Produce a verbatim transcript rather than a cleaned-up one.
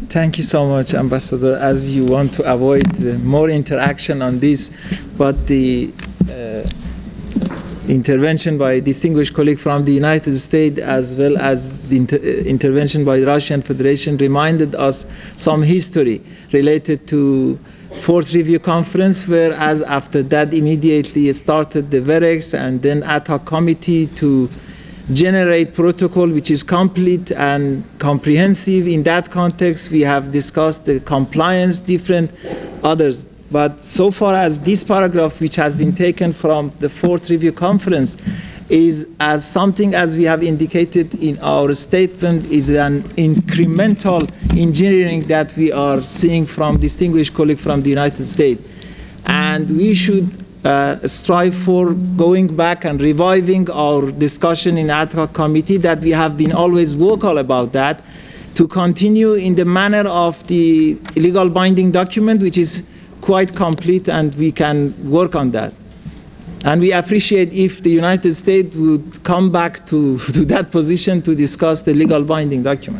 Thank you so much, Ambassador. As you want to avoid uh, more interaction on this, but the uh, intervention by a distinguished colleague from the United States, as well as the inter intervention by the Russian Federation, reminded us some history related to Fourth Review Conference, whereas after that immediately started the V E R E X and then ad hoc committee to generate protocol which is complete and comprehensive. In that context, we have discussed the compliance, different others. But so far as this paragraph, which has been taken from the fourth review conference, is as something as we have indicated in our statement, is an incremental engineering that we are seeing from distinguished colleague from the United States. And we should Uh, strive for going back and reviving our discussion in ad hoc committee, that we have been always vocal about that, to continue in the manner of the legal binding document, which is quite complete, and we can work on that. And we appreciate if the United States would come back to, to that position to discuss the legal binding document.